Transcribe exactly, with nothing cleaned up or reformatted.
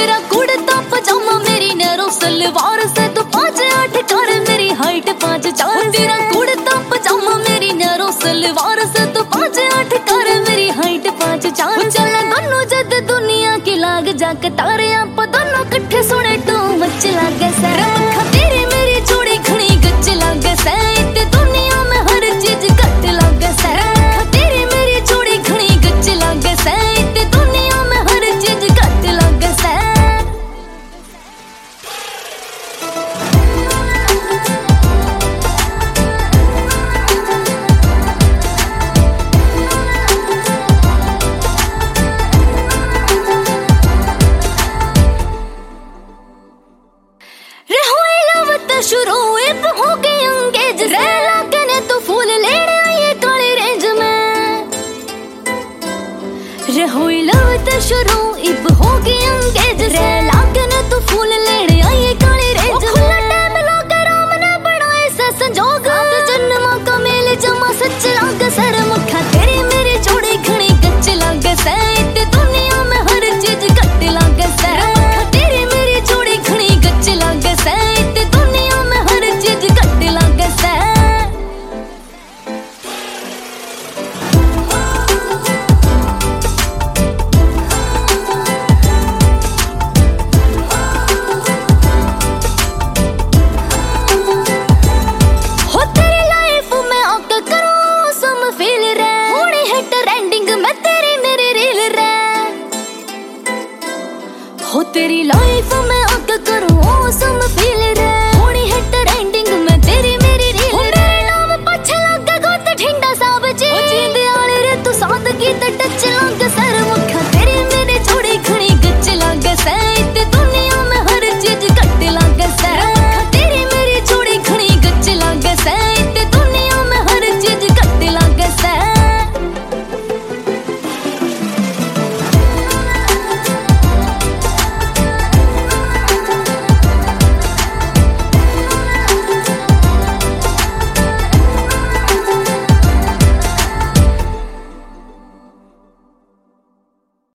तेरा कुर्ता पजामा मेरी नैरो सलवार से तू पाँच आठ कर मेरी हाइट पाँच चार। तेरा कुर्ता पजामा मेरी नैरो सलवार से तू पाँच आठ कर मेरी हाइट पाँच चार। चल दोनों जद दुनिया की लाग जाके तारे आप दोनों कट्ठे सुने तो मच लागे सर। मखा तेरी मेरी जोड़ी घनी गच लागे सै इत्ते दुनिया में हर चीज कट लागे सै। तेरी मेरी जोड़ी घनी गच लागे सै इत्ते दुनिया में हर चीज कट लागे सै। शुरू इब हो गई अंगेज रैला कने तो फूल लेने आए काले रेंज में। रहोई लवत शुरू इब हो गई अंगेज रैला कने तो फूल लेने आए काले रेंज में। खुला टाइम लागे राम ने बनाए से संजोग जन्म का मेल जमा सच लागे सर। मुखा तेरी मेरी जोड़ी घनी गच लागे सै इत्ते दुनिया में हर चीज कट लागे सै। मुखा तेरी मेरी जोड़ी घनी गच लागे सै इत्ते दुनिया में हर चीज कट लागे सै। हो तेरी लाइफ में आके करो सम फील रे होनी है ट्रेंडिंग में तेरी मेरी रील रे। हो तेरी लाइफ